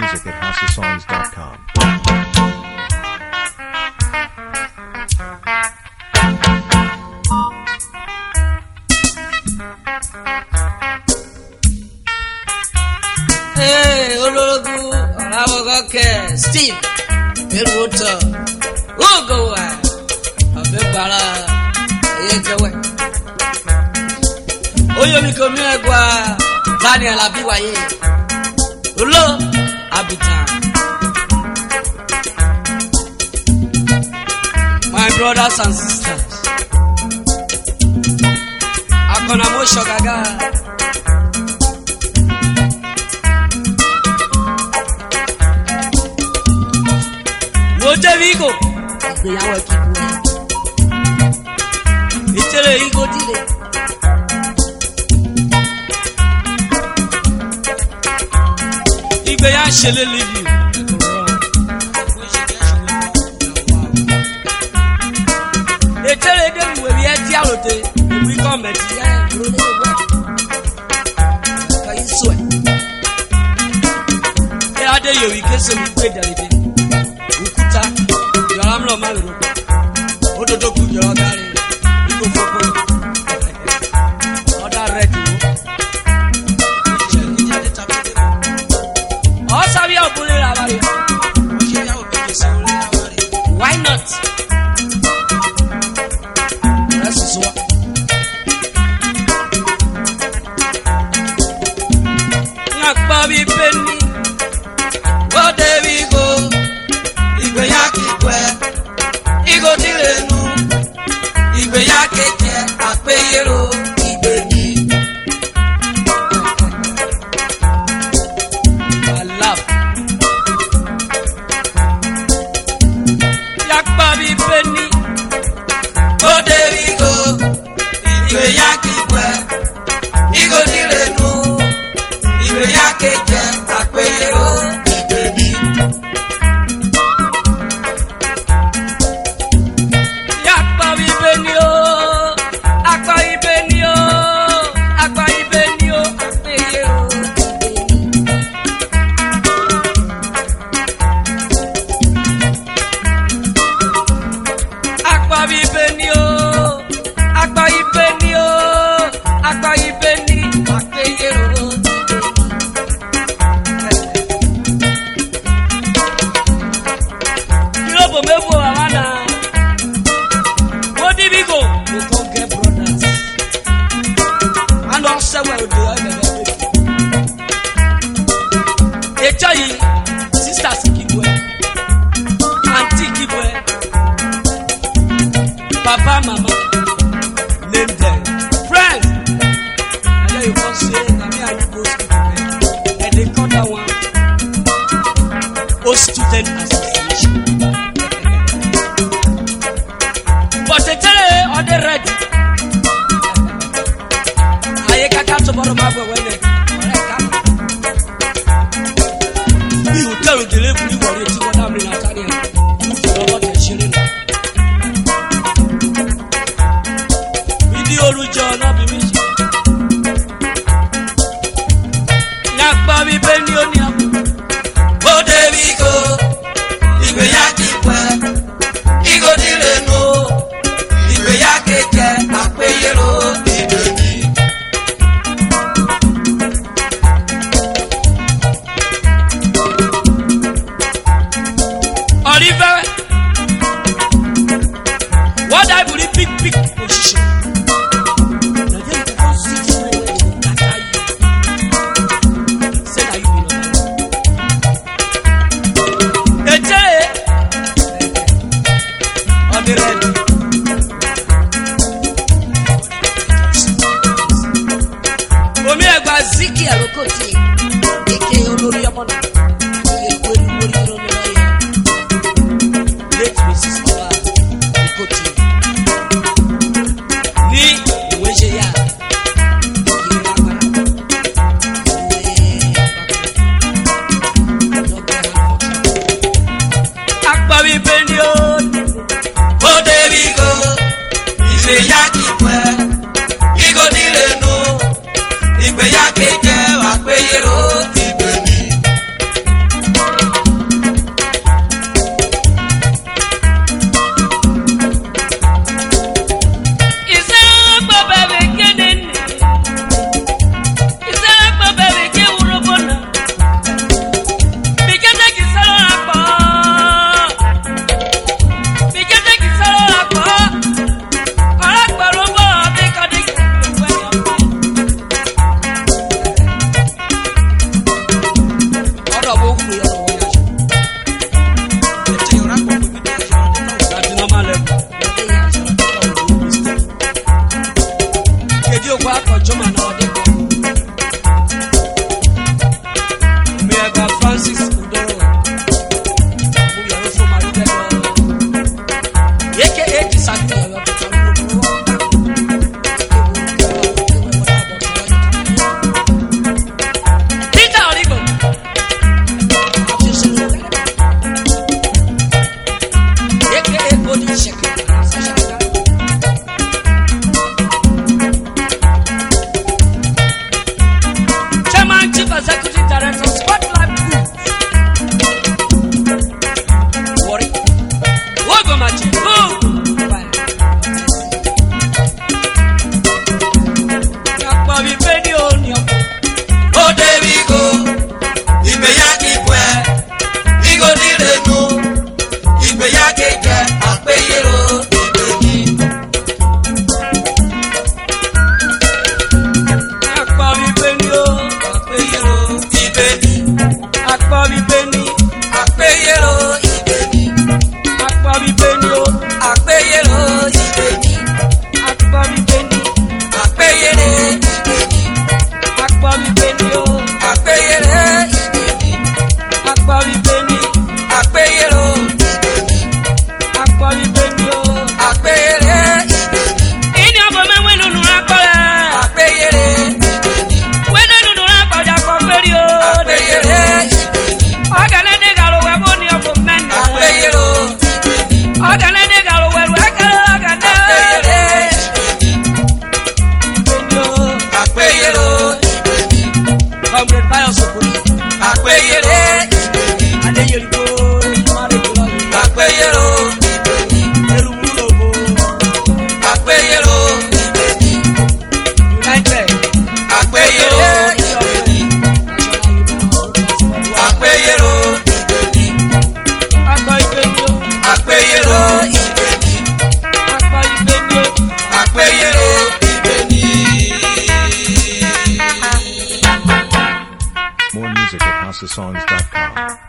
music at houseofsongs.com. Hey, Ologu, Alawogoke, Steve, Water, Ugo, Abebala, Yejawe. Oyomi Komiagua, Daniel Abiwaye, Ulo, Abitan. My brothers and sisters, Akonamo Shogaga. Vigo, ìgbéyàwó kíkú ẹ. Ìtẹ̀lẹ̀ Igo dìde. Ìgbéyà ṣẹlẹ̀ lèbi. Ìtẹ̀lẹ̀ dé ìwé bí ẹ di àròtẹ, ìwé gọ́ọ̀mẹ̀tì yẹ ìró ní ìwé. Ẹ̀ka yìí sọ ẹ̀. Ẹ adé yòówì kése mi gbé dàrídé. Ukuta, Yoramlo Maluru, Ododoku Yorogari, Igo Foko, Oda Redu, Osabia Obule Lavari, why not? That's so. Nakbabi Penny, what there we go. Igo direnu, Igbeya keje, Apeyero, Igbeni. I love. Yakbabi Penny, oh there we go. Igbeya keje, Igo direnu, Igbeya keje, Apeyero, Igbeni. Papa, mama, name them. Friends, and then you can say, I will go school. And they call that one, student association. But they tell you, are they ready? I can't come tomorrow, my boy, when they come. You tell you, deliver you what you want to be Natalia. You know what you're shooting. John up in me. Yakbabi Benionia. Oh, there we go. Igbeya Igo direnu. Igbeya keje, Apeyero, Igbeni. Oliver, what I believe big position. Ziki alokoti eke olori ọmọdé ekwe lórí lórí lọ́yẹ̀ late Mrs. Ola Ikoti ní ìwé ṣe yá ìwé agbára akpabi bendi o débi go ìwé yá kí pẹ́ Igo direnu. Igbeya keje, Apeyero. Dio kwa kwa choma na odeko. Mega Francis Udoro. Muya rufo maride. Yeke eti sadu ya wakuta. Peter Oligo. Yeke eko di sheke. Chief Executive Director, Spotlight Group. Worry. Wogo machi. Yakwa vipedi onyo. Oh, there we go. Ibeyaki kwe. Igo direnu. Ibeyaki kwe. Akpeyero. Ibeki. Yakwa vipedi onyo. Akpa mi beni, Akpeyero. Ibeki. akpa mi beni o, Akpeyero. Ibeki. akpa mi beni, Akpeyere. Ibeki. akpa mi beni o, Akpeyere. Ibeki. akpa mi beni, Akpeyero. Ibeki. akpa mi beni o. Akpeyere. Ibeki. Ini abo me wenu nu akpale, Akpeyere. Ibeki. wenu nu akpaja koferi o. Akpeyere. Ogane de galo we boni abo menne. Akpeyero. Ogane de galo we akale ogane. Beni o, Akpeyero. Comrade Pius Okoli, Akpeyere. Adeyerigo, Mare Kulali, Akpeyero. Erumulobo, Akpeyero. United, Akpeyero. Akpeyero. Akpa Ibeni o, Akpeyero. Akpa Ibeni o. Akpeyero. More music at housesongs.com.